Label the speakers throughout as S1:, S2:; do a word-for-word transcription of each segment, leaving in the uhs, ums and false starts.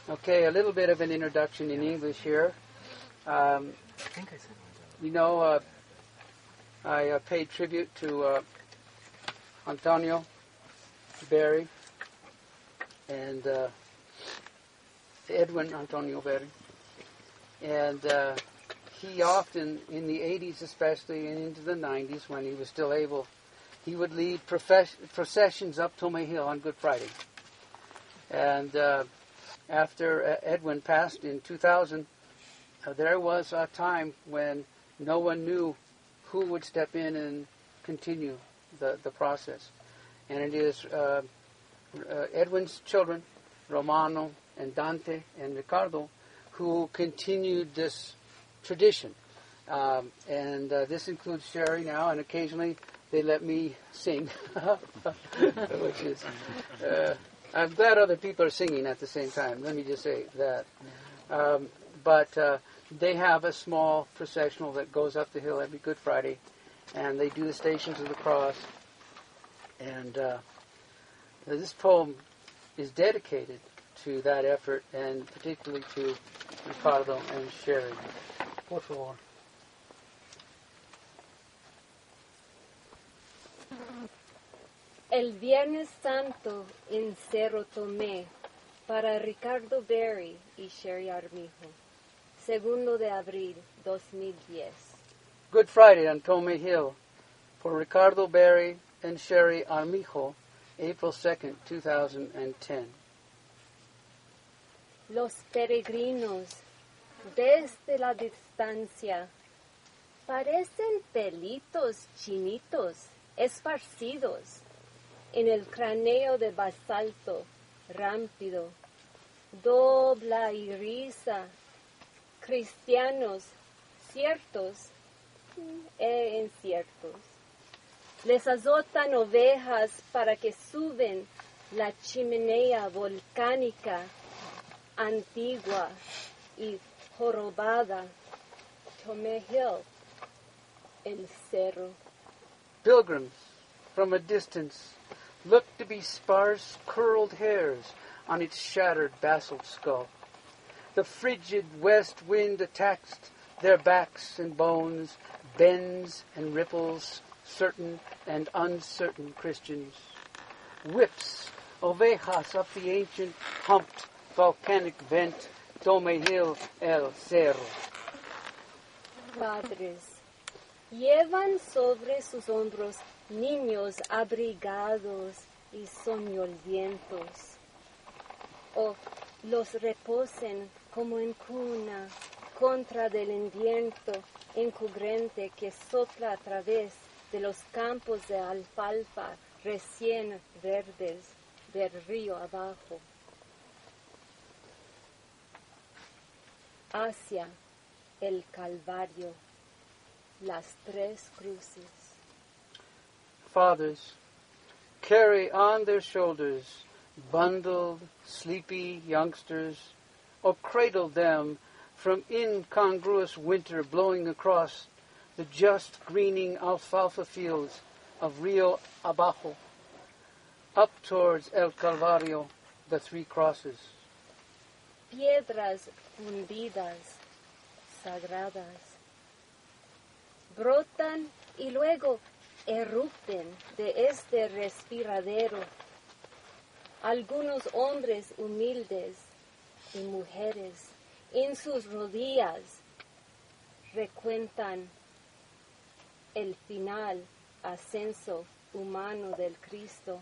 S1: Okay, a little bit of an introduction in English here. Um,
S2: I think I said one.
S1: you know, uh, I uh, paid tribute to uh, Antonio Berry and uh, Edwin Antonio Berry. And uh, he often, in the eighties especially, and into the nineties when he was still able, he would lead profes- processions up Tomei Hill on Good Friday. And uh, after uh, Edwin passed in two thousand, uh, there was a time when no one knew who would step in and continue the, the process. And it is uh, uh, Edwin's children, Romano and Dante and Ricardo, who continued this tradition. Um, and uh, this includes Sherry now, and occasionally they let me sing, which is, uh, I'm glad other people are singing at the same time, let me just say that. Um, but uh, they have a small processional that goes up the hill every Good Friday, and they do the Stations of the Cross. And uh, this poem is dedicated to that effort, and particularly to Ricardo and Sherry. Por favor.
S3: El Viernes Santo en Cerro Tomé para Ricardo Berry y Sherry Armijo. Segundo de abril dos mil diez.
S1: Good Friday on Tomei Hill for Ricardo Berry and Sherry Armijo, April second, two thousand ten.
S3: Los peregrinos desde la distancia parecen pelitos chinitos esparcidos en el cráneo de basalto rápido, dobla y risa, cristianos ciertos e inciertos. Les azotan ovejas para que suben la chimenea volcánica antigua y jorobada, Tomei Hill, el cerro.
S1: Pilgrims from a distance look to be sparse, curled hairs on its shattered basalt skull. The frigid west wind attacks their backs and bones, bends and ripples certain and uncertain Christians. Whips ovejas up the ancient, humped, volcanic vent, Tomei Hill, el cerro.
S3: Padres, llevan sobre sus hombros niños abrigados y soñolientos, o los reposen como en cuna contra del viento encubrente que sopla a través de los campos de alfalfa recién verdes del río abajo. Hacia el Calvario, las tres cruces.
S1: Fathers carry on their shoulders bundled, sleepy youngsters, or cradle them from incongruous winter blowing across the just greening alfalfa fields of Rio Abajo, up towards El Calvario, the three crosses.
S3: Piedras fundidas, sagradas, brotan y luego erupten de este respiradero. Algunos hombres humildes y mujeres en sus rodillas recuentan el final ascenso humano del Cristo.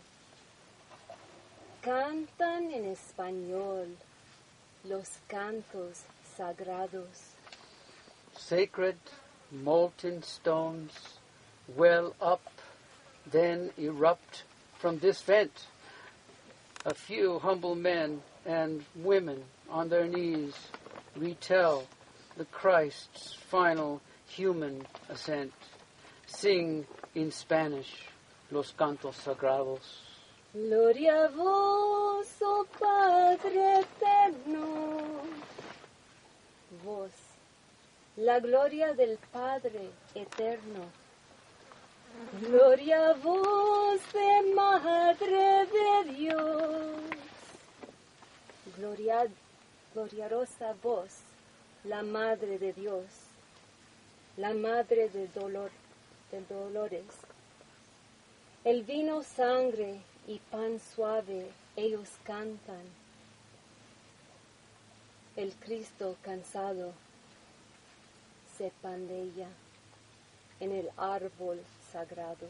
S3: Cantan en español los cantos sagrados.
S1: Sacred molten stones well up, then erupt from this vent. A few humble men and women on their knees retell the Christ's final human ascent. Sing in Spanish los cantos sagrados.
S3: Gloria a vos, oh Padre eterno. Vos, la gloria del Padre eterno. Gloria a vos, de Madre de Dios. Gloria gloriosa voz, la Madre de Dios, la Madre de dolor, de dolores. El vino, sangre y pan suave, ellos cantan. El Cristo cansado se pandea en el árbol sagrado.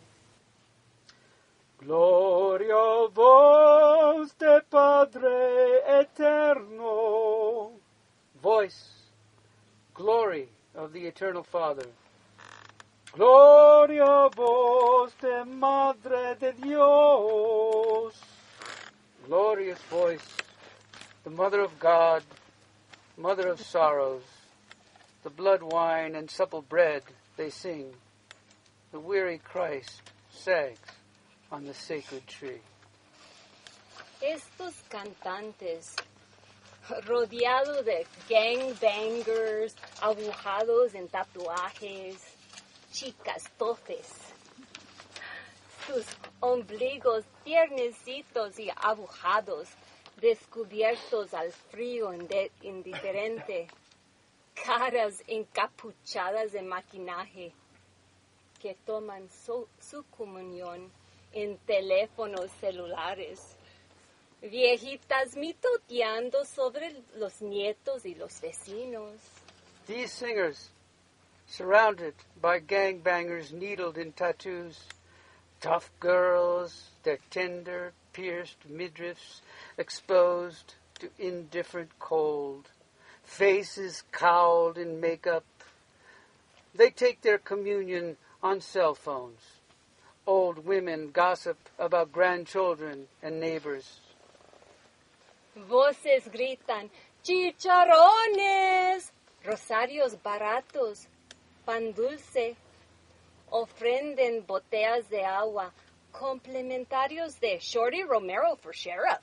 S1: Gloria a vos de Padre eterno. Voice, glory of the eternal Father. Gloria a vos de Madre de Dios. Glorious voice, the Mother of God, Mother of sorrows. The blood wine and supple bread they sing. The weary Christ sags on the sacred tree.
S3: Estos cantantes, rodeados de gangbangers, agujados en tatuajes, chicas tofes, sus ombligos tiernecitos y agujados, descubiertos al frío inde- indiferente, caras encapuchadas de maquinaje, que toman su, su comunión en teléfonos celulares, viejitas mitoteando sobre los nietos y los vecinos.
S1: These singers, surrounded by gangbangers needled in tattoos, tough girls, their tender, pierced midriffs exposed to indifferent cold, faces cowled in makeup. They take their communion on cell phones. Old women gossip about grandchildren and neighbors.
S3: Voces gritan, chicharrones, rosarios baratos, pan dulce, ofrenden botellas de agua, complementarios de Shorty Romero for sheriff.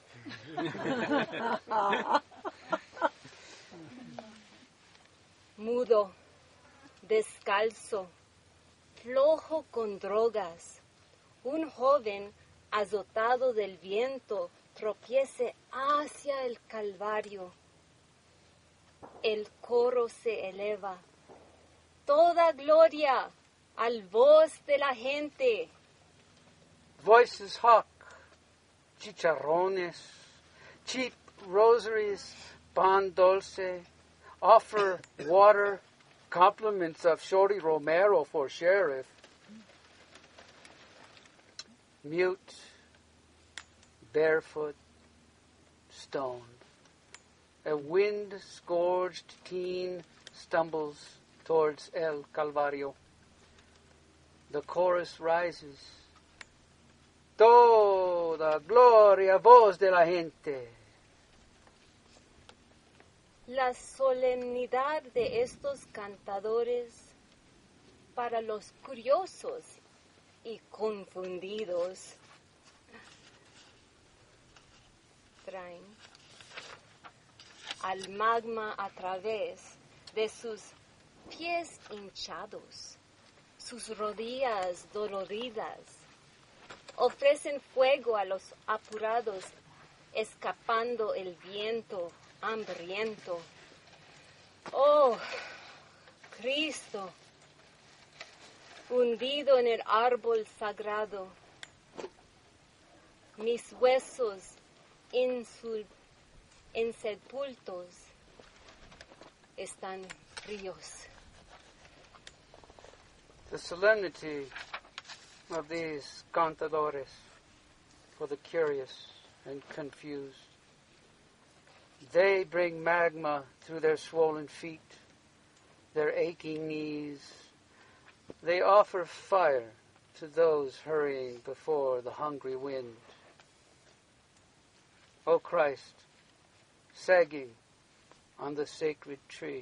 S3: Mudo, descalzo, flojo con drogas, un joven azotado del viento tropiece hacia el Calvario. El coro se eleva. Toda gloria al voz de la gente.
S1: Voices hawk, chicharrones, cheap rosaries, pan dulce, offer water, compliments of Shorty Romero for sheriff. Mute, barefoot, stoned. A wind-scourged teen stumbles towards El Calvario. The chorus rises. Toda gloria voz de la gente.
S3: La solemnidad de estos cantadores para los curiosos y confundidos traen al magma a través de sus pies hinchados, sus rodillas doloridas. Ofrecen fuego a los apurados, escapando el viento hambriento. Oh, Cristo, hundido en el árbol sagrado, mis huesos insul- insepultos están fríos.
S1: The solemnity of these cantadores for the curious and confused. They bring magma through their swollen feet, their aching knees. They offer fire to those hurrying before the hungry wind. O Christ, sagging on the sacred tree,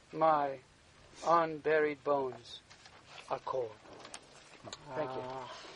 S1: my unburied bones are cold. Thank you.